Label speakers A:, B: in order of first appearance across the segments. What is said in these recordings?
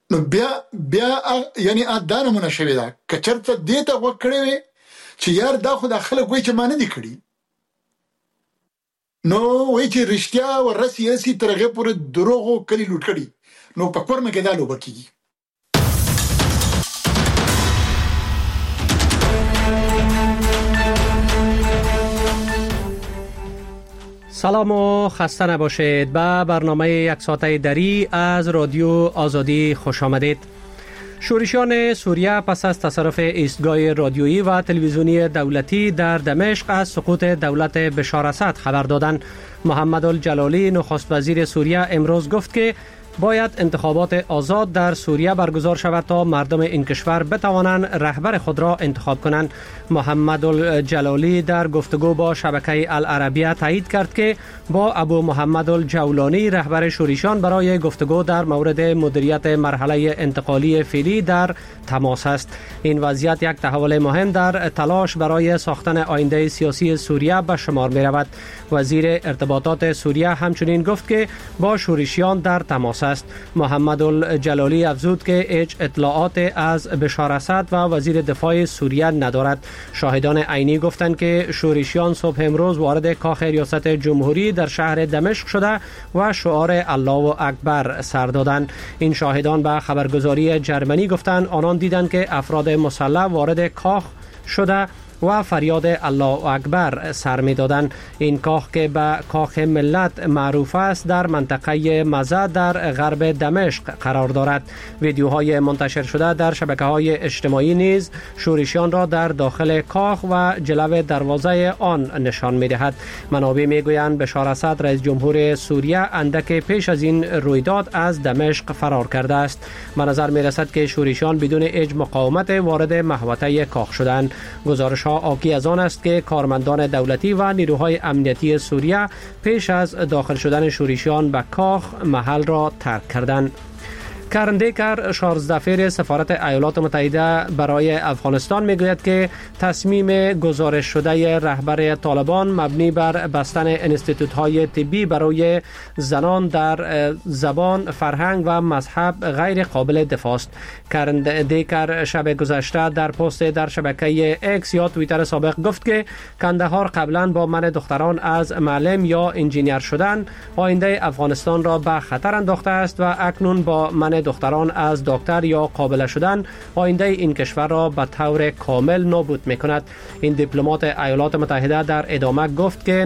A: نو بیا یعنی دا نمونه شوې ده که چېرته دې ته غوږ کړی وې چې یار دا خو دا خلک وایي چې ما نه دي کړي، نو وایي چې رښتیا ورسي تر هغې پورې دروغو کلي لوټ کړي، نو په کورمه کې دا لوبه کېږي.
B: سلام و خسته نباشید. به برنامه یک ساعته دری از رادیو آزادی خوش آمدید. شورشیان سوریه پس از تصرف ایستگاه رادیویی و تلویزیونی دولتی در دمشق از سقوط دولت بشار اسد خبر دادند. محمد الجلالی نخست وزیر سوریه امروز گفت که باید انتخابات آزاد در سوریه برگزار شود تا مردم این کشور بتوانند رهبر خود را انتخاب کنند. محمد الجلالی در گفتگو با شبکه العربیه تایید کرد که با ابو محمد الجولانی رهبر شورشیان برای گفتگو در مورد مدیریت مرحله انتقالی فعلی در تماس است. این وضعیت یک تحول مهم در تلاش برای ساختن آینده سیاسی سوریه به شمار می رود. وزیر ارتباطات سوریه همچنین گفت که با شورشیان در تماس است. محمد الجلالی افزود که هیچ اطلاعات از بشار اسد و وزیر دفاع سوریه ندارد. شاهدان عینی گفتند که شورشیان صبح امروز وارد کاخ ریاست جمهوری در شهر دمشق شده و شعار الله اکبر سر دادند. این شاهدان به خبرگزاری جرمنی گفتند آنان دیدند که افراد مسلح وارد کاخ شده و فریاد الله اکبر سر می دادند. این کاخ که به کاخ ملت معروف است در منطقه مزه در غرب دمشق قرار دارد. ویدیوهای منتشر شده در شبکه‌های اجتماعی نیز شورشیان را در داخل کاخ و جلو دروازه آن نشان می دهد. منابع می گویند بشار اسد رئیس جمهور سوریه اندک پیش از این رویداد از دمشق فرار کرده است. به نظر می رسد که شورشیان بدون هیچ مقاومت وارد محوطه کاخ شدند. گزارش آکی از آن است که کارمندان دولتی و نیروهای امنیتی سوریه پیش از داخل شدن شورشیان به کاخ محل را ترک کردند. کرن دیکر 16 فیر سفارت ایالات متحده برای افغانستان میگوید که تصمیم گزارش شده رهبر طالبان مبنی بر بستن انستیتوت‌های طبی برای زنان در زبان، فرهنگ و مذهب غیر قابل دفاع است. کرن دیکر شب گذشته در پست در شبکه اکس یا توییتر سابق گفت که کندهار قبلا با منع دختران از معلم یا انجینیر شدن آینده افغانستان را به خطر انداخته است و اکنون با منع دختران از دکتر یا قابله شدن آینده این کشور را به طور کامل نابود می‌کند. این دیپلمات ایالات متحده در ادامه گفت که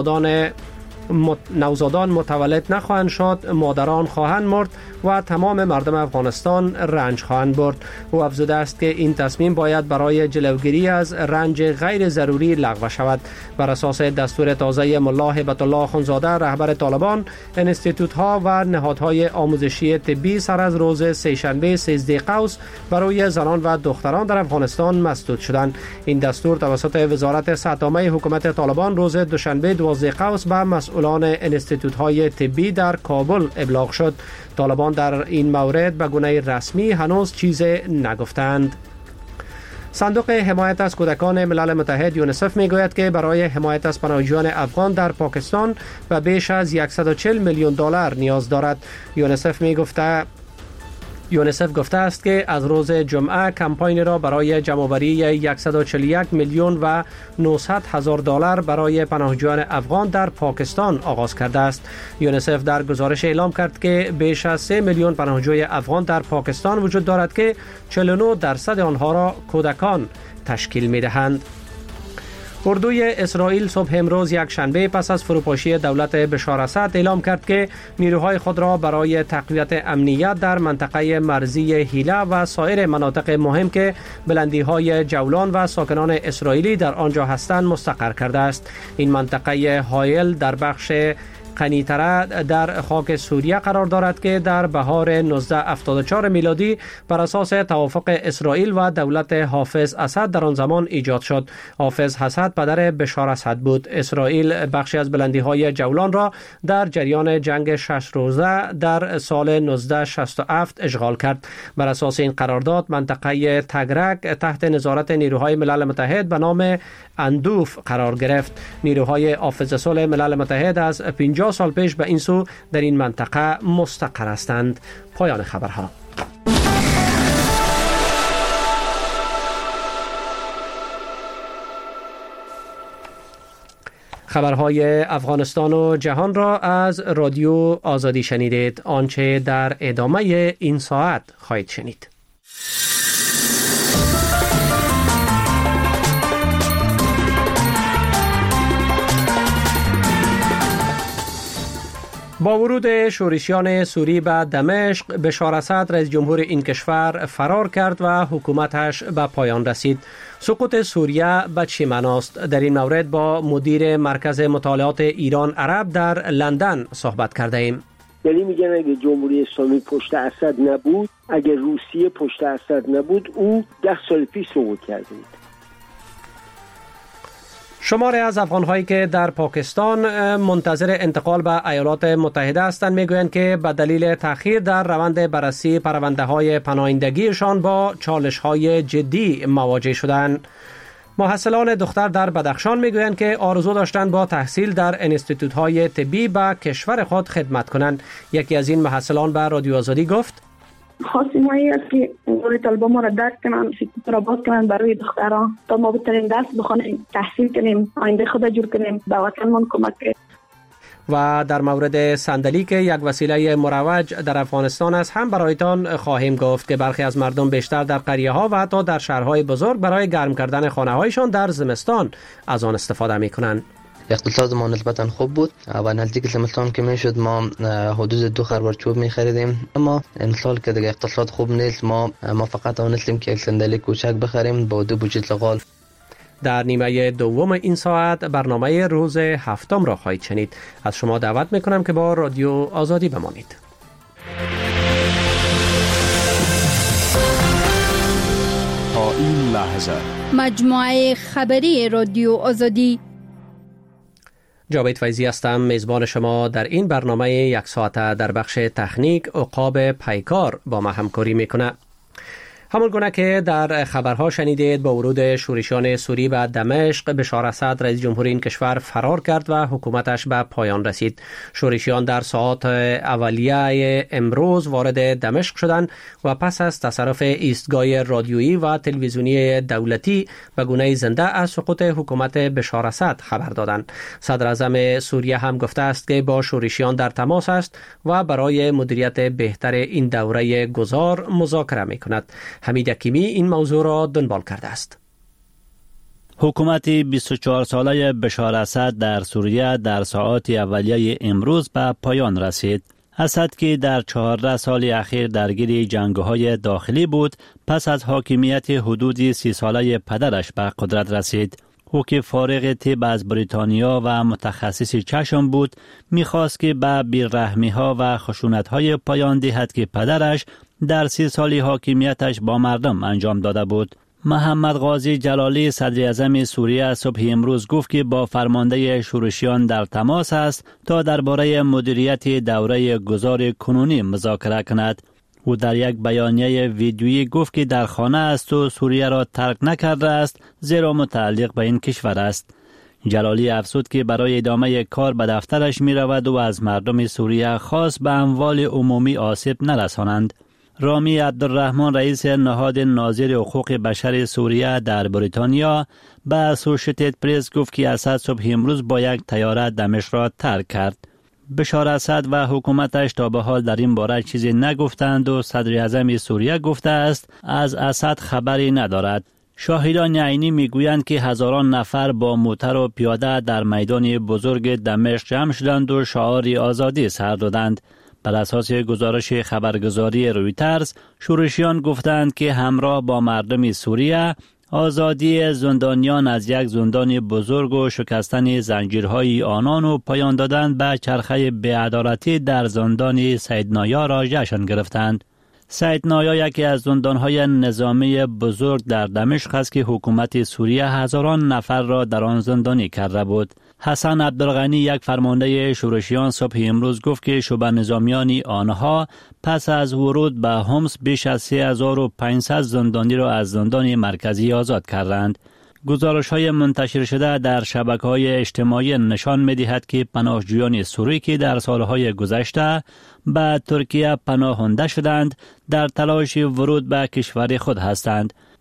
B: نوزادان متولد نخواهند شد، مادران خواهند مرد و تمام مردم افغانستان رنج خواهند برد. او افزوده است که این تصمیم باید برای جلوگیری از رنج غیر ضروری لغو شود. بر اساس دستور تازه ملا هیبت الله اخوندزاده رهبر طالبان، انستیتوت‌ها و نهادهای آموزشی طبی سر از روز سه‌شنبه 13 قوس برای زنان و دختران در افغانستان مسدود شدند. این دستور توسط وزارت صحت عامه حکومت طالبان روز دوشنبه 12 قوس به مسئولان انستیتوت‌های طبی در کابل ابلاغ شد. طالبان در این مورد به گونه رسمی هنوز چیزی نگفتند. صندوق حمایت از کودکان ملل متحد یونیسف میگوید که برای حمایت از پناهجویان افغان در پاکستان و بیش از 140 میلیون دلار نیاز دارد. یونیسف گفته است که از روز جمعه کمپاین را برای جمع‌آوری 141 میلیون و 900 هزار دلار برای پناهجویان افغان در پاکستان آغاز کرده است. یونیسف در گزارش اعلام کرد که بیش از 3 میلیون پناهجوی افغان در پاکستان وجود دارد که 49% آنها را کودکان تشکیل می‌دهند. اردوی اسرائیل صبح امروز یک شنبه پس از فروپاشی دولت بشار اسد اعلام کرد که نیروهای خود را برای تقویت امنیت در منطقه مرزی هیلا و سایر مناطق مهم که بلندی‌های جولان و ساکنان اسرائیلی در آنجا هستند مستقر کرده است. این منطقه هایل در بخش قنی‌تره در خاک سوریه قرار دارد که در بهار 1974 میلادی بر اساس توافق اسرائیل و دولت حافظ اسد در آن زمان ایجاد شد. حافظ اسد پدر بشار اسد بود. اسرائیل بخشی از بلندی‌های جولان را در جریان جنگ 6 روزه در سال 1967 اشغال کرد. بر اساس این قرارداد منطقه تگرک تحت نظارت نیروهای ملل متحد به نام اندوف قرار گرفت. نیروهای حافظ صلح ملل متحد از 50 سال پیش به این سو در این منطقه مستقر هستند. پایان خبرها. خبرهای افغانستان و جهان را از رادیو آزادی شنیدید. آنچه در ادامه این ساعت خواهید شنید. با ورود شورشیان سوری به دمشق، بشار اسد رئیس جمهور این کشور فرار کرد و حکومتش به پایان رسید. سقوط سوریه به چه معناست؟ در این مورد با مدیر مرکز مطالعات ایران عرب در لندن صحبت کرده ایم.
C: یعنی میگن اگه جمهوری اسلامی پشت اسد نبود، اگه روسیه پشت اسد نبود، او 10 سال پیش سقوط کرده بود.
B: شماری از افغان‌هایی که در پاکستان منتظر انتقال به ایالات متحده هستند میگویند که به دلیل تأخیر در روند بررسی پرونده‌های پناهندگیشان با چالش‌های جدی مواجه شدند. محصلان دختر در بدخشان میگویند که آرزو داشتند با تحصیل در انستیتوت‌های طبی به کشور خود خدمت کنند. یکی از این محصلان به رادیو آزادی گفت:
D: خواستیم هایی است که دور طلبه ما را درک کنن، فکر را باز کنن برای دختران تا ما بتونیم درس بخونیم، تحصیل کنیم، آینده خود جور کنیم، به وطنمان کمک کنیم.
B: و در مورد صندلی که یک وسیله مروج در افغانستان است هم برایتان خواهیم گفت که برخی از مردم بیشتر در قریه ها و حتی در شهرهای بزرگ برای گرم کردن خانه هایشان در زمستان از آن استفاده می کنند.
E: اقتصاد ما نسبتا خوب بود و نزدیک زمستان که میشد ما حدود 2 خروار چوب میخریدیم، اما امسال که دیگه اقتصاد خوب نیست ما فقط آنستیم که یک صندلی کوچک بخریم با 2 بوجه لغال.
B: در نیمه دوم این ساعت برنامه روز هفتم را خواهید شنید. از شما دعوت میکنم که با رادیو آزادی بمانید.
F: تا این لحظه
G: مجموعه خبری رادیو آزادی.
B: جاوید فیضی هستم، میزبان شما در این برنامه 1 ساعته. در بخش تکنیک عقاب پیکار با ما همکاری میکنه. همون گونه که در خبرها شنیدید، با ورود شورشیان سوری به دمشق، بشار اسد رئیس جمهور این کشور فرار کرد و حکومتش به پایان رسید. شورشیان در ساعات اولیه امروز وارد دمشق شدند و پس از تصرف ایستگاه رادیویی و تلویزیونی دولتی به گونه زنده از سقوط حکومت بشار اسد خبر دادند. صدر اعظم سوریه هم گفته است که با شورشیان در تماس است و برای مدیریت بهتر این دوره گذار مذاکره می‌کند. حمید حکیمی این موضوع را دنبال کرده است.
H: حکومت 24 ساله بشار اسد در سوریه در ساعات اولیه امروز به پایان رسید. اسد که در 14 سال اخیر درگیر جنگ‌های داخلی بود، پس از حاکمیت حدود 30 ساله پدرش به قدرت رسید. او که فارغ طب از بریتانیا و متخصص چشم بود، می‌خواست که به بی‌رحمی‌ها و خشونت‌های پایان دهد که پدرش در 30 سال حاکمیتش با مردم انجام داده بود. محمد غازی جلالی صدر اعظم سوریه صبح امروز گفت که با فرمانده شورشیان در تماس است تا درباره مدیریت دوره گذار کنونی مذاکره کند. او در یک بیانیه ویدیویی گفت که در خانه است و سوریه را ترک نکرده است، زیرا متعلق به این کشور است. جلالی افزود که برای ادامه کار به دفترش می رود و از مردم سوریه خاص به اموال عمومی آسیب نرسانند. رامی عبدالرحمن رئیس نهاد ناظر حقوق بشر سوریه در بریتانیا به اسوشییتد پرس گفت که اسد صبح امروز با یک طیاره دمشق را ترک کرد. بشار اسد و حکومتش تا به حال در این باره چیزی نگفتند و صدر اعظم سوریه گفته است از اسد خبری ندارد. شاهدان عینی میگویند که هزاران نفر با موتر و پیاده در میدان بزرگ دمشق جمع شدند و شعار آزادی سر دادند. بر اساس گزارش خبرگزاری رویترز، شورشیان گفتند که همراه با مردم سوریه آزادی زندانیان از یک زندان بزرگ و شکستن زنجیرهای آنان و پایان دادن به چرخه بی‌عدالتی در زندان سیدنایا را جشن گرفتند. سیدنایا یکی از زندانهای نظامی بزرگ در دمشق است که حکومت سوریه هزاران نفر را در آن زندانی کرده بود. حسن عبدالغنی یک فرمانده شورشیان صبح امروز گفت که شبه نظامیان آنها پس از ورود به حمص بیش از 3500 زندانی را از زندان مرکزی آزاد کردند. گزارش‌های منتشر شده در شبکه‌های اجتماعی نشان می‌دهد که پناهجویان سوری که در سالهای گذشته به ترکیه پناهنده شدند در تلاش ورود به کشور خود هستند.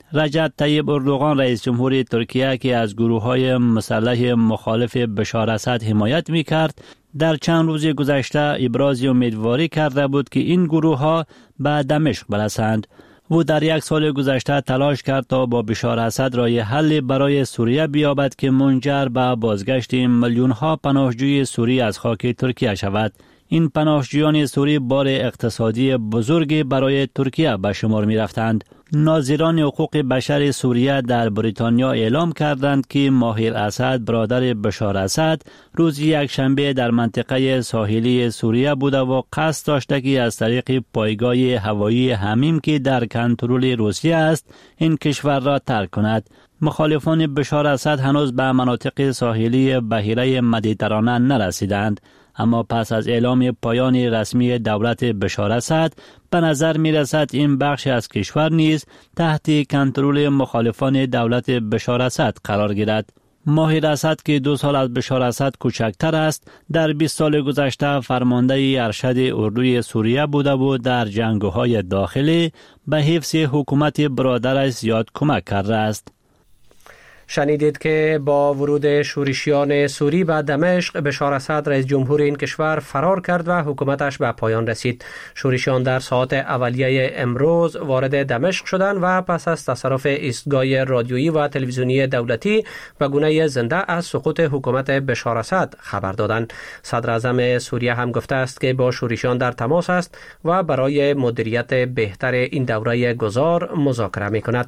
H: رجب طیب اردوغان رئیس جمهور ترکیه که از گروه‌های مسلح مخالف بشار اسد حمایت می‌کرد، در چند روز گذشته ابراز امیدواری کرده بود که این گروه‌ها به دمشق برسند. او در یک سال گذشته تلاش کرد تا با بشار اسد راه حل برای سوریه بیابد که منجر به بازگشت میلیون‌ها پناهجوی سوری از خاک ترکیه شود. این پناهجویان سوری بار اقتصادی بزرگی برای ترکیه به شمار می رفتند. ناظران حقوق بشر سوریه در بریتانیا اعلام کردند که ماهر اسد برادر بشار اسد روز یکشنبه در منطقه ساحلی سوریه بوده و قصد داشته که از طریق پایگاه هوایی حمیم که در کنترل روسیه است این کشور را ترک کند. مخالفان بشار اسد هنوز به مناطق ساحلی بحیره مدیترانه نرسیدند، اما پس از اعلام پایان رسمی دولت بشار اسد به نظر می رسد این بخش از کشور نیز تحت کنترل مخالفان دولت بشار اسد قرار گیرد. ماهر اسد که 2 سال از بشار اسد کوچکتر است، در 20 سال گذشته فرمانده ارشد اردوی سوریه بوده و در جنگ‌های داخلی به حفظ حکومت برادرش زیاد کمک کرده است.
B: شنیدید که با ورود شورشیان سوری به دمشق، بشار اسد رئیس جمهور این کشور فرار کرد و حکومتش به پایان رسید. شورشیان در ساعات اولیه امروز وارد دمشق شدند و پس از تصرف ایستگاه رادیویی و تلویزیونی دولتی به گونه زنده از سقوط حکومت بشار اسد خبر دادند. صدر اعظم سوریه هم گفته است که با شورشیان در تماس است و برای مدیریت بهتر این دوره گذار مذاکره می‌کند.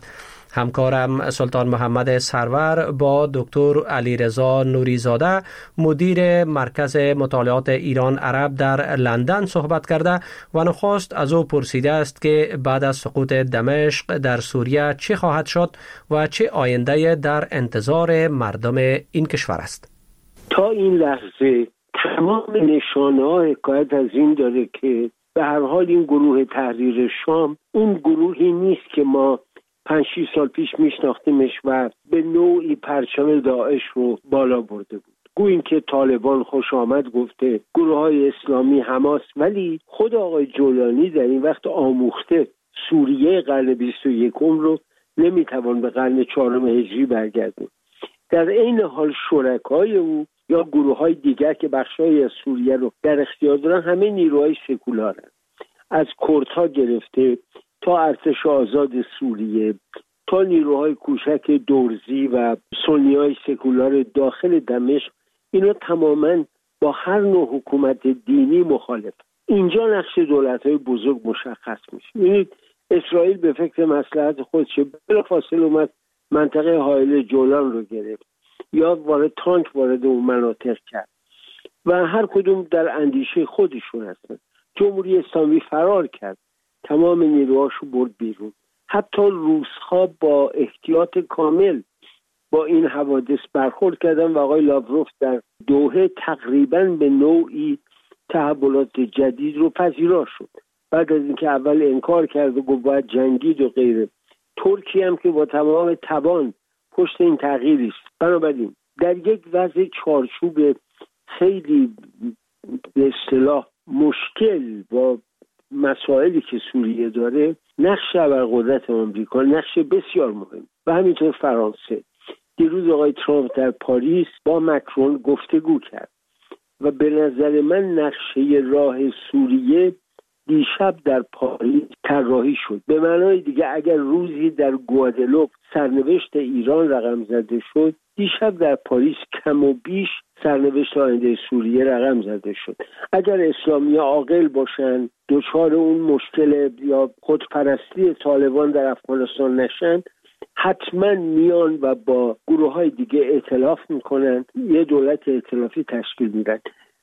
B: همکارم سلطان محمد سرور با دکتر علیرضا نوریزاده مدیر مرکز مطالعات ایران عرب در لندن صحبت کرده و نخست از او پرسیده است که بعد از سقوط دمشق در سوریه چه خواهد شد و چه آینده در انتظار مردم این کشور است.
C: تا این لحظه تمام نشانه‌ها حکایت از این داره که به هر حال این گروه تحریر شام اون گروهی نیست که ما 5-6 سال پیش میشناختیمش و به نوعی پرچم داعش رو بالا برده بود. گوییم که طالبان خوش آمد گفته، گروه های اسلامی، حماس، ولی خود آقای جولانی در این وقت آموخته سوریه قرن 21 رو نمیتوان به قرن 4 هجری برگردون. در این حال شرکای او یا گروه های دیگر که بخشای از سوریه رو در اختیار دارن همه نیروهای سکولارن، از کردها گرفته تا ارتش آزاد سوریه تا نیروهای کوچک دورزی و سنیای سکولار داخل دمشق، اینا تماما با هر نوع حکومت دینی مخالف. اینجا نقش دولت‌های بزرگ مشخص میشه. ببینید اسرائیل به فکر مصلحت خودش بلافاصله اومد منطقه حائل جولان رو گرفت یا تانک وارد اون مناطق کرد و هر کدوم در اندیشه خودشون هستن. جمهوری اسلامی فرار کرد، تمام نیروهاشو برد بیرون. حتی روس‌ها با احتیاط کامل با این حوادث برخورد کردن و آقای لاوروف در دوحه تقریباً به نوعی تحولات جدید رو پذیرا شد. بعد از اینکه اول انکار کرد و گفت باید جنگید و غیره، ترکیه هم که با تمام توان پشت این تغییر است. بنابراین در یک وضع چارچوب خیلی به اصطلاح مشکل با مسائلی که سوریه داره، نقش ابرقدرت آمریکا نقش بسیار مهم و همینطور فرانسه. دیروز آقای ترامپ در پاریس با مکرون گفتگو کرد و به نظر من نقشه راه سوریه دیشب در پاریس طراحی شد. به معنای دیگه اگر روزی در گوادلوپ سرنوشت ایران رقم زده شد، دیشب در پاریس کم و بیش سرنوشت آینده سوریه رقم زده شد. اگر اسلامی عاقل باشن، دچار اون مشکل یا خودپرستی طالبان در افغانستان نشن، حتما میان و با گروه های دیگه ائتلاف میکنن، یه دولت ائتلافی تشکیل میدن.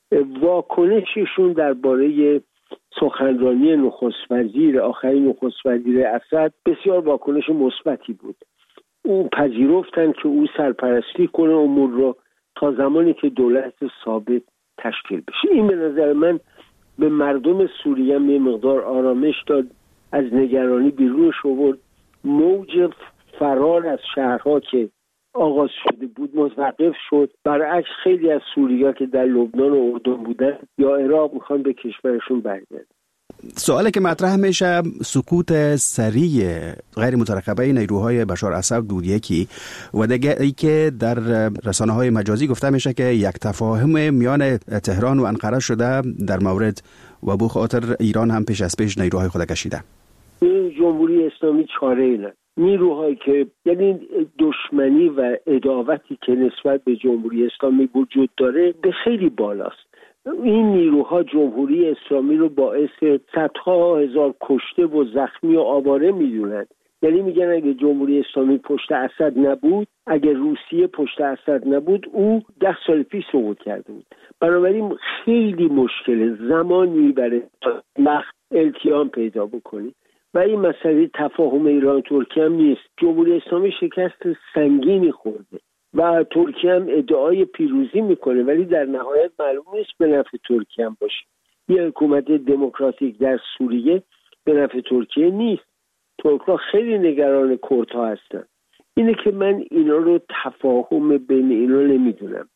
C: واکنششون درباره سخنرانی نخست وزیر، آخرین نخست وزیر اسد، بسیار واکنش مثبتی بود. او پذیرفتن که او سرپرستی کنه امور رو تا زمانی که دولت ثابت تشکیل بشه. این به نظر من به مردم سوریه یه مقدار آرامش داد، از نگرانی بیرونش آورد. موج فرار از شهرها که آغاز شده بود متوقف شد. برعکس خیلی از سوری‌ها که در لبنان و اردن بودن یا عراق میخوان به کشورشون برگردن.
I: سوالی که مطرح میشه سقوط سریع غیر مترقبه نیروهای بشار اسد بود یکی، و دیگه ای که در رسانه‌های مجازی گفته میشه که یک تفاهم میان تهران و انقره شده در مورد و به خاطر ایران هم پیش از پیش نیروهای خود کشیده.
C: جمهوری اسلامی چاره ای نداره. نیروهایی که یعنی دشمنی و عداوتی که نسبت به جمهوری اسلامی وجود داره به خیلی بالاست. این نیروها جمهوری اسلامی رو باعث صدها هزار کشته و زخمی و آواره میدونن. یعنی میگن اگه جمهوری اسلامی پشت اسد نبود، اگه روسیه پشت اسد نبود، او 10 سال پیش سقوط کرده بود. بنابراین خیلی مشکله، زمان میبره تا التیام پیدا بکنی. و این مسئله تفاهم ایران ترکیه هم نیست. جمهوری اسلامی شکست سنگینی خورده و ترکیه هم ادعای پیروزی میکنه، ولی در نهایت معلوم نیست به نفع ترکیه هم باشه. یه حکومت دموکراتیک در سوریه به نفع ترکیه نیست. ترک‌ها خیلی نگران کردها هستن. اینه که من اینا رو تفاهم بین اینا نمیدونم.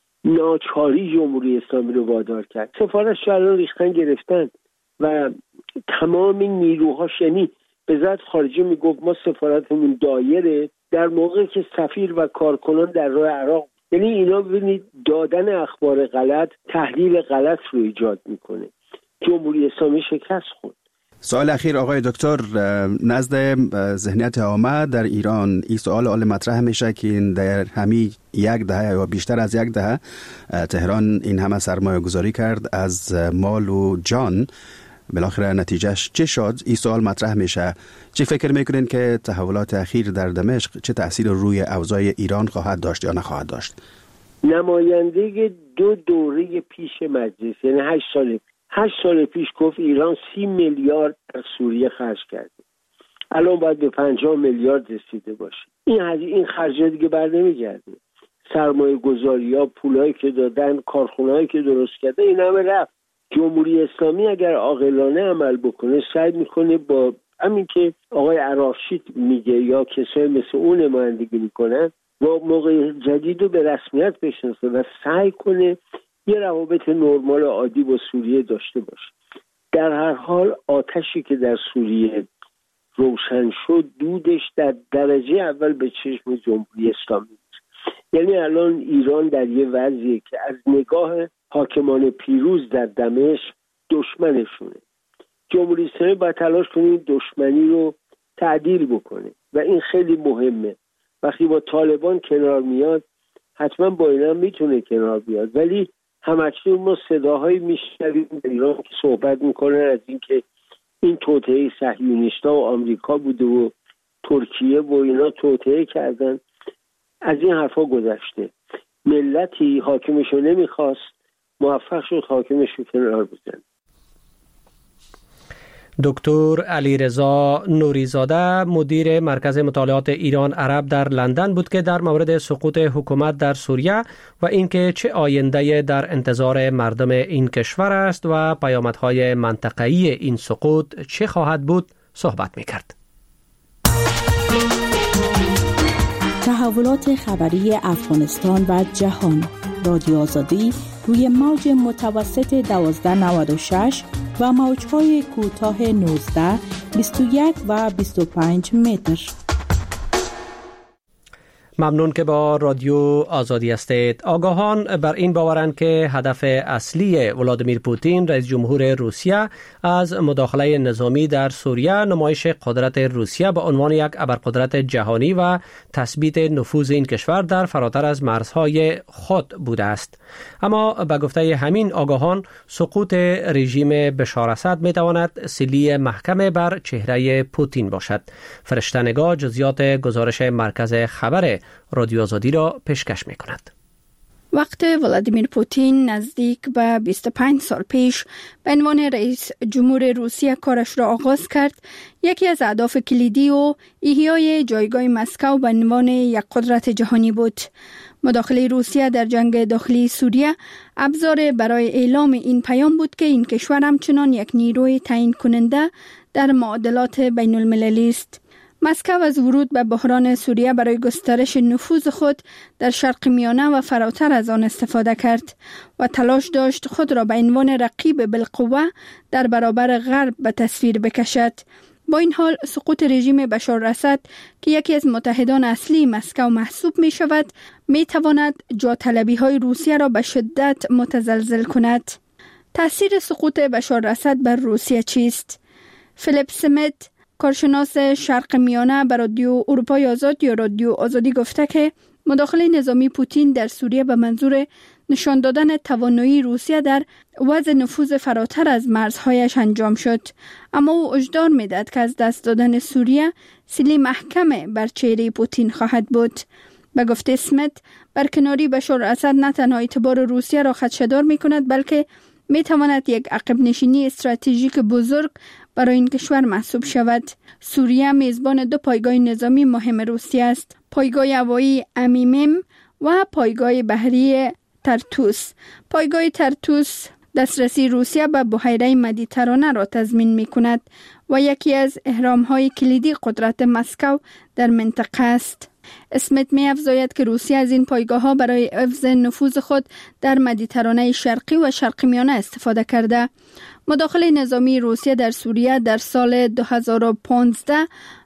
C: ناچاری جمهوری اسلامی رو وادار کرد. سفارش الان ریختن گرفتن و تمام نیروهاش، یعنی وزارت خارجه میگفت ما سفارتمون دایره، در موقعی که سفیر و کارکنان در راه عراق، یعنی اینا ببینید دادن اخبار غلط تحلیل غلط رو ایجاد میکنه. جمهوری اسلامی شکست خورد.
I: سوال اخیر آقای دکتر، نزد ذهنیت عامه در ایران این سوال مطرح میشه که در همین یک دهه یا بیشتر از یک دهه تهران این همه سرمایه گذاری کرد از مال و جان، بالاخره نتیجهش چه شد؟ این سوال مطرح میشه. چه فکر میکنین که تحولات اخیر در دمشق چه تأثیر روی اوضاع ایران خواهد داشت یا نخواهد داشت؟
C: نماینده 2 دوره پیش مجلس، یعنی 8 سال پیش گفت ایران 30 میلیارد در سوریه خرج کرده، الان باید به 50 میلیارد رسیده باشه. این خرجات دیگه بر نمیگرده. سرمایه گذاری ها، پولایی که دادن، کارخونهایی که درست کرده، این همه رفت. جمهوری اسلامی اگر عاقلانه عمل بکنه سعی میکنه با همین که آقای عراشید میگه یا کسای مثل اون نمایندگی میکنن و موقع جدید رو به رسمیت بشناسه و سعی کنه یه روابط نرمال عادی با سوریه داشته باشه. در هر حال آتشی که در سوریه روشن شد، دودش در درجه اول به چشم جمهوری اسلامی است. یعنی الان ایران در یه وضعیه که از نگاه حاکمان پیروز در دمشق دشمنشونه. جمهوری اسلامی باید تلاش کنه دشمنی رو تعدیل بکنه و این خیلی مهمه. وقتی با طالبان کنار میاد حتما با اینا میتونه کنار بیاد، ولی همکنون ما صداهایی میشنویم در ایران که صحبت میکنن از اینکه این توطئه صهیونیست‌ها و آمریکا بوده و ترکیه و اینا توطئه کردن. از این حرفا گذشته. ملتی حاکمشو نمیخواست، موفق شد حاکمشو کنار بزنه.
B: دکتر علیرضا نوریزاده مدیر مرکز مطالعات ایران عرب در لندن بود که در مورد سقوط حکومت در سوریه و اینکه چه آینده در انتظار مردم این کشور است و پیامدهای منطقه‌ای این سقوط چه خواهد بود صحبت می‌کرد.
J: تحولات خبری افغانستان و جهان، رادیو آزادی روی موج متوسط 1296 و موج‌های کوتاه 19، 21 و 25 متر.
B: ممنون که با رادیو آزادی هستید. آگاهان بر این باورند که هدف اصلی ولادیمیر پوتین رئیس جمهور روسیه از مداخله نظامی در سوریه نمایش قدرت روسیه به عنوان یک ابرقدرت جهانی و تثبیت نفوذ این کشور در فراتر از مرزهای خود بوده است. اما به گفته همین آگاهان سقوط رژیم بشار اسد می تواند سیلی محکم بر چهره پوتین باشد. فرشته‌نگاه جزئیات گزارش مرکز خبر رادیو آزادی را پیشکش می کند.
G: وقت ولادیمیر پوتین نزدیک به 25 سال پیش به عنوان رئیس جمهور روسیه کارش را آغاز کرد، یکی از اهداف کلیدی و احیای جایگاه مسکو به عنوان یک قدرت جهانی بود. مداخله روسیه در جنگ داخلی سوریه ابزار برای اعلام این پیام بود که این کشور همچنان یک نیروی تعیین کننده در معادلات بین المللی است. مسکو از ورود به بحران سوریه برای گسترش نفوذ خود در شرق میانه و فراتر از آن استفاده کرد و تلاش داشت خود را به عنوان رقیب بالقوه در برابر غرب به تصویر بکشد. با این حال سقوط رژیم بشار اسد که یکی از متحدان اصلی مسکو محسوب می شود می تواند جاطلبی های روسیه را به شدت متزلزل کند. تأثیر سقوط بشار اسد بر روسیه چیست؟ فیلیپ سمیت، کارشناس شرق میانه به رادیو اروپای آزاد یا رادیو آزادی گفته که مداخله نظامی پوتین در سوریه به منظور نشان دادن توانایی روسیه در وضع نفوذ فراتر از مرزهایش انجام شد، اما او هشدار می‌دهد که از دست دادن سوریه سیلی محکم بر چهره پوتین خواهد بود. به گفته اسمیت، برکناری بشار اسد نه تنها اعتبار روسیه را خدشه‌دار می‌کند بلکه می‌تواند یک عقب نشینی استراتژیک بزرگ برای این کشور محسوب شود. سوریه میزبان دو پایگاه نظامی مهم روسیه است: پایگاه هوایی امیمیم و پایگاه بحری ترتوس. پایگاه ترتوس دسترسی روسیه به بحیره مدیترانه را تضمین می‌کند و یکی از اهرام‌های کلیدی قدرت مسکو در منطقه است. اسمیت می‌افزاید که روسیه از این پایگاه‌ها برای حفظ نفوذ خود در مدیترانه شرقی و شرق میانه استفاده کرده. مداخله نظامی روسیه در سوریه در سال 2015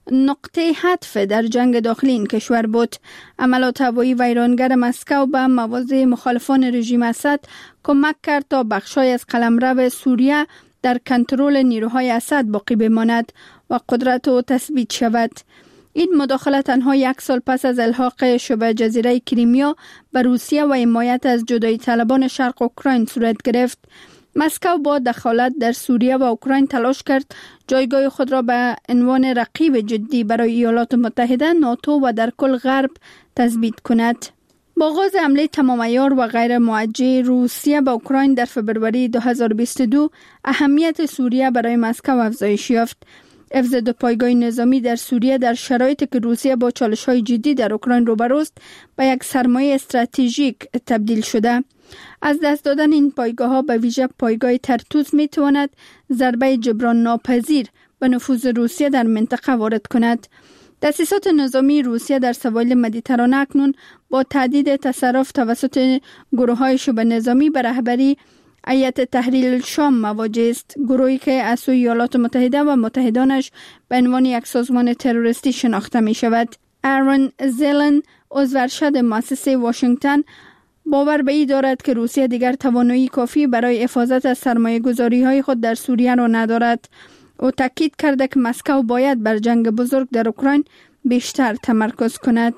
G: نقطه عطف در جنگ داخلی این کشور بود. عملات هوایی ویرانگر مسکو به مواضع مخالفان رژیم اسد کمک کرد تا بخشای از قلمرو سوریه در کنترل نیروهای اسد باقی بماند و قدرت او تثبیت شود. این مداخله تنها یک سال پس از الحاق شبه جزیره کریمیا به روسیه و حمایت از جدایی طلبان شرق اوکراین صورت گرفت. مسکو با دخالت در سوریه و اوکراین تلاش کرد جایگاه خود را به عنوان رقیب جدی برای ایالات متحده، ناتو و در کل غرب تثبیت کند. با آغاز حمله تمام عیار و غیر موجه روسیه به اوکراین در فبروری 2022 اهمیت سوریه برای مسکو افزایش یافت. حفظ دو پایگاه نظامی در سوریه در شرایطی که روسیه با چالش‌های جدی در اوکراین روبروست به یک سرمایه استراتژیک تبدیل شده. از دست دادن این پایگاه‌ها به ویژه پایگاه ترتوس می‌تواند ضربه جبران ناپذیر به نفوذ روسیه در منطقه وارد کند. تأسیسات نظامی روسیه در سواحل مدیترانه اکنون با تهدید تصرف توسط گروه‌های شبه نظامی به رهبری هیئت تحریل شام مواجه است، گروهی که از سوی ایالات متحده و متحدانش به عنوان یک سازمان تروریستی شناخته می شود. آرون زلن، عضو ارشد مؤسسه واشنگتن، باور به این دارد که روسیه دیگر توانایی کافی برای حفاظت از سرمایه‌گذاری‌های خود در سوریه را ندارد. او تاکید کرده که مسکو باید بر جنگ بزرگ در اوکراین بیشتر تمرکز کند.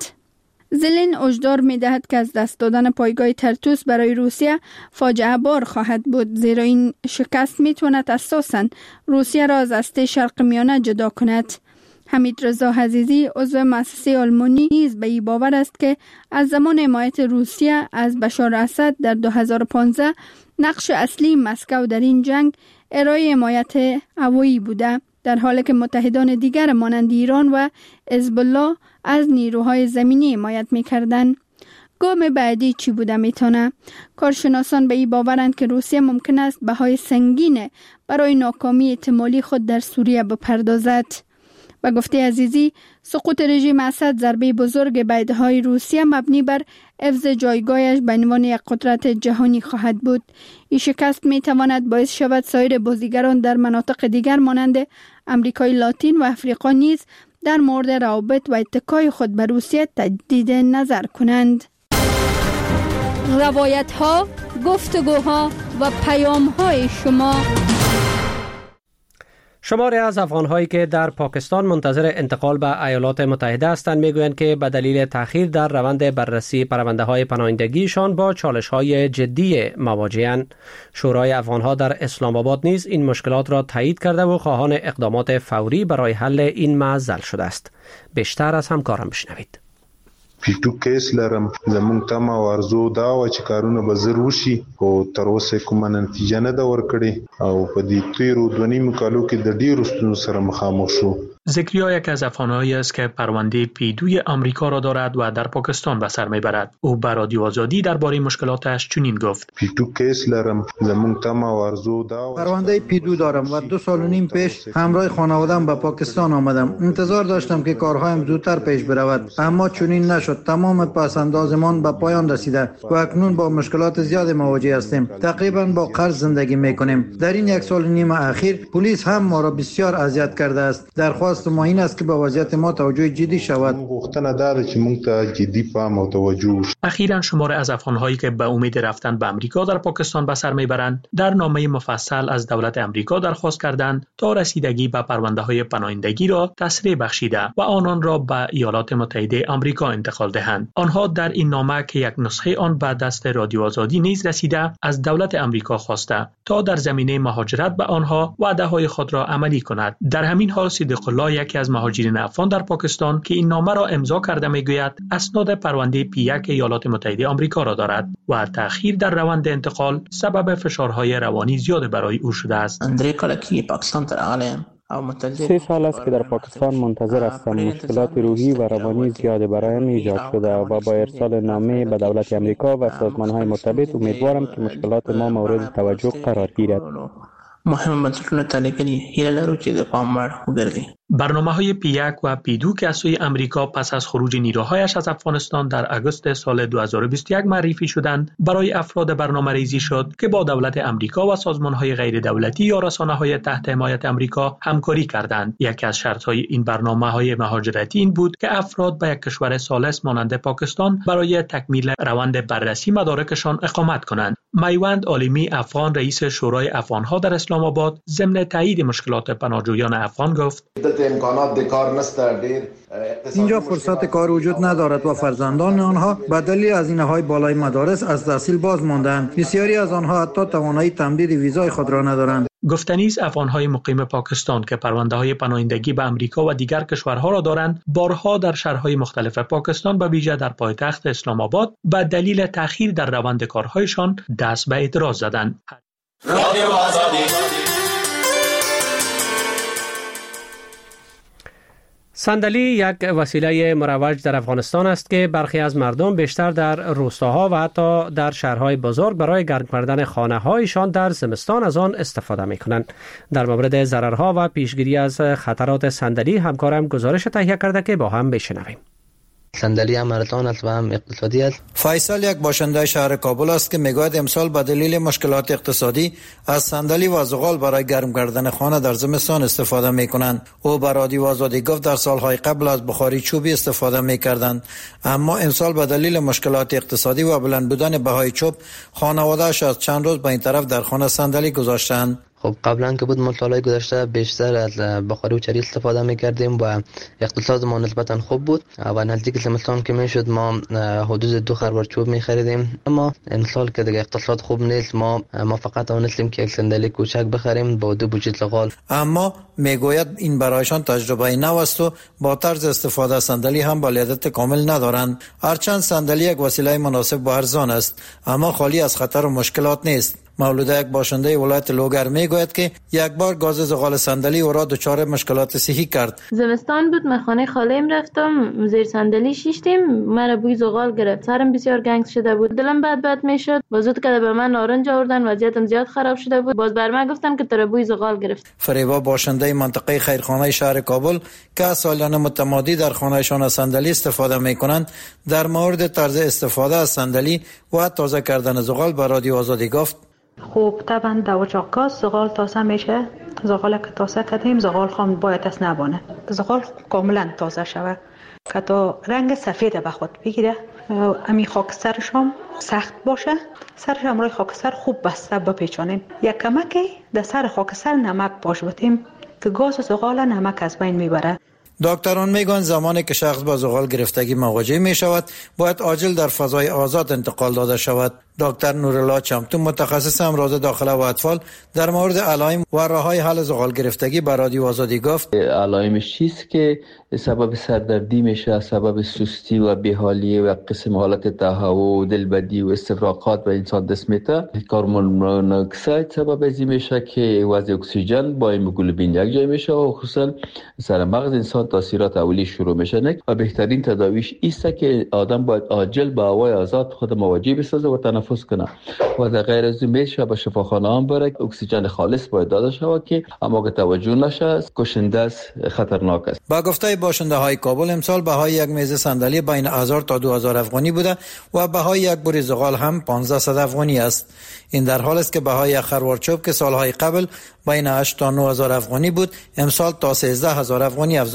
G: زلن هشدار می‌دهد که از دست دادن پایگاه ترتوس برای روسیه فاجعه بار خواهد بود، زیرا این شکست می‌تواند اساساً روسیه را از هسته شرق میانه جدا کند. حمید رضا عزیزی، عضو مؤسسه آلمانی، نیز به این باور است که از زمان حمایت روسیه از بشار اسد در 2015 نقش اصلی مسکو در این جنگ ارائه حمایت هوایی بوده، در حالی که متحدان دیگر مانند ایران و حزب الله از نیروهای زمینی حمایت می‌کردند. گام بعدی چی بوده میتونه؟ کارشناسان به این باورند که روسیه ممکن است بهای سنگین برای ناکامی احتمالی خود در سوریه بپردازد. و گفته عزیزی، سقوط رژیم اسد ضربه بزرگ به ایده‌های روسیه مبنی بر حفظ جایگاهش به عنوان یک قدرت جهانی خواهد بود. این شکست می تواند باعث شود سایر بازیگران در مناطق دیگر مانند امریکای لاتین و افریقا نیز در مورد روابط و اتکای خود به روسیه تجدید نظر کنند. روایت‌ها، گفتگوها و پیام‌های شما.
B: شماری از افغان‌هایی که در پاکستان منتظر انتقال به ایالات متحده هستند میگویند که به دلیل تأخیر در روند بررسی پرونده‌های پناهندگیشان با چالش‌های جدی مواجه‌اند. شورای افغان‌ها در اسلام آباد نیز این مشکلات را تایید کرده و خواهان اقدامات فوری برای حل این معضل شده است. بیشتر از همکارم بشنوید.
K: پیټو کیس لرم زمونږ تمه او ارزو دا و چې کارونه به زر وشي او تر اوسه کومه نتیجه نه ده ورکړې او په دې تیرو 2.5 کالو کې د ډیرو ستونزو سره مخامخ شو.
L: زکریا یک از افغان‌هایی است که پرونده پیدوی آمریکا را دارد و در پاکستان به سر میبرد. او به رادیو آزادی درباره مشکلاتش چنین گفت:
K: پیدو کیس لرم، زمون تمه و ارزو دا.
M: پرونده پیدو دارم و 2 سال و نیم پیش همراه خانواده‌ام به پاکستان آمدم. انتظار داشتم که کارهایم زودتر پیش برود، اما چنین نشد. تمام پس‌اندازمان به پایان رسیده و اکنون با مشکلات زیاد مواجه هستیم. تقریبا با قرض زندگی میکنیم. در این 1 سال و نیم اخیر پلیس هم ما را بسیار اذیت کرده است. درخواست ما این است که به وضعیت ما توجه جدی شود.
K: غوښتنه داره چې موږ ته جدي پام او توجه.
L: اخیراً شمار از افغان‌هایی که به امید رفتن به آمریکا در پاکستان به سر میبرند در نامه مفصل از دولت آمریکا درخواست کردند تا رسیدگی به پرونده‌های پناهندگی را تسریع بخشیده و آنان را به ایالات متحده آمریکا انتقال دهند. آنها در این نامه که یک نسخه آن به دست رادیو آزادی نیز رسیده از دولت آمریکا خواسته تا در زمینه مهاجرت به آنها وعده‌های خود را عملی کند. در همین حال صدیق الله، یکی از مهاجرین افغان در پاکستان که این نامه را امضا کرده، میگوید اسناد پرونده پی1 ایالات متحده آمریکا را دارد و تأخیر در روند انتقال سبب فشارهای روانی زیاد برای او شده است.
N: 3 سال است که در پاکستان منتظر هستم. مشکلات روحی و روانی زیاد برایم ایجاد شده و با ارسال نامه به دولت آمریکا و سازمان‌های مرتبط امیدوارم که مشکلات ما مورد توجه قرار گیرد.
O: مهم بنسټونه تلګلي هیله لرو چې د پام وړ وګرځي.
L: برنامه‌های پی1 و پی2 که از سوی آمریکا پس از خروج نیروهایش از افغانستان در آگوست سال 2021 معرفی شدند، برای افراد برنامه‌ریزی شد که با دولت آمریکا و سازمان‌های غیر دولتی یا رسانه‌های تحت حمایت آمریکا همکاری کردند. یکی از شرط‌های این برنامه‌های مهاجرتی این بود که افراد به یک کشور ثالث مانند پاکستان برای تکمیل روند بررسی مدارکشان اقامت کنند. میوند عالمی افغان، رئیس شورای افغان‌ها در اسلام آباد، ضمن تایید مشکلات پناهجویان افغان گفت:
M: اینجا فرصت کار وجود ندارد و فرزندان آنها به دلیل هزینه‌های بالای مدارس از تحصیل باز ماندند. بسیاری از آنها حتی توانایی تمدید ویزای خود را ندارند.
L: گفتنیز افغان‌های مقیم پاکستان که پرونده‌های پناهندگی به آمریکا و دیگر کشورها را دارند، بارها در شهرهای مختلف پاکستان به ویژه در پایتخت اسلام آباد به دلیل تأخیر در روند کارهایشان دست به اعتراض زدند.
B: صندلی یک وسیله مروج در افغانستان است که برخی از مردم بیشتر در روستاها و حتی در شهرهای بزرگ برای گرم کردن خانه‌هایشان در زمستان از آن استفاده می‌کنند. در مورد ضررها و پیشگیری از خطرات صندلی همکارم گزارش تهیه کرده که با هم بشنویم.
E: صندلی هم ارزان است و هم اقتصادی است.
M: فیصل یک باشنده شهر کابل است که میگوید امسال به دلیل مشکلات اقتصادی از صندلی و زغال برای گرم کردن خانه در زمستان استفاده میکنند. او به رادیو آزادی گفت در سالهای قبل از بخاری چوبی استفاده میکردند، اما امسال به دلیل مشکلات اقتصادی و بلند بودن بهای چوب خانواده‌اش از چند روز به این طرف در خانه صندلی گذاشتند.
E: خب قبلا که بود ما سالهای گذشته بیشتر از بخاری و چری استفاده میکردیم و اقتصاد ما نسبتا خوب بود و نزدیک زمستان که میشد ما حدود 2 خروار چوب میخریدیم، اما امسال که دیگه اقتصاد خوب نیست ما فقط توانستیم که یک صندلی کوچک بخریم با 2 بوجه زغال.
M: اما میگوید این برایشان تجربه نو است و با طرز استفاده از صندلی هم بلدیت کامل ندارند. هرچند صندلی یک وسیله مناسب و ارزان است اما خالی از خطر و مشکلات نیست. مولوده، یک باشنده ولایت لوگر، میگوید که یک بار گاز زغال صندلی او را دچار مشکلات صحی کرد.
P: زمستان بود، من خانه خاله‌ام رفتم، زیر صندلی شیشتیم، مرا بوی زغال گرفت، سرم بسیار گنگ شده بود، دلم بد میشد. بازود که به من نارنج آوردن، وضعیتم زیاد خراب شده بود. باز بر من گفتن که ترا بوی زغال گرفت.
M: فریبا، باشنده منطقه خیرخانه شهر کابل که سالانه متمادی در خانه‌شان از صندلی استفاده می‌کنند، در مورد طرز استفاده از صندلی و تازه کردن زغال به رادیو آزادی گفت:
Q: خب طبعا در اجاق گاز زغال تازه میشه. زغال که تازه کردیم زغال خام باید از نبانه، زغال کاملا تازه شود که تا رنگ سفید به خود بگیره. امی خاکسترش هم سخت باشه، سرش هم روی خاکستر خوب بسته بپیچانیم. یک کمکی در سر خاکستر نمک باش بتیم که گاز و زغال نمک از بین میبره.
M: دکتران میگن زمانی که شخص با زغال گرفتگی مواجه می شود باید عاجل در فضای آزاد انتقال داده شود. دکتر نورالله چمتو متخصص امراض داخله و اطفال در مورد علائم و راههای حل زغال گرفتگی به رادیو آزادی گفت
R: علائمش چیست که سبب سردردی میشه، سبب سستی و بیحالی و قسم حالت تهوع و دلبدی و استفراغات به انسان دست میده. هورمون مونوکسید سبب ازی میشه که وضع اکسیژن با هموگلوبین یک جای میشه و خصوصا سر مغز انسان تاثیرات اولی شروع میشه و بهترین تداویش ایست که آدم باید عاجل با هوای آزاد خود مواجه بسازه و تنفس کنه و در غیر از این میشه به شفاخانه هم بره. اکسیژن خالص باید داده شود که اما که توجه نشه کشنده است، خطرناک است.
M: با گفته باشنده های کابل امسال بهای یک میز صندلی بین 1000 تا 2000 افغانی بوده و بهای یک بوری زغال هم 1500 افغانی است. این در حال است که بهای یک خروار چوب که سالهای قبل بین 8 تا 9000 افغانی بود امسال تا 13000 افغانی افزوده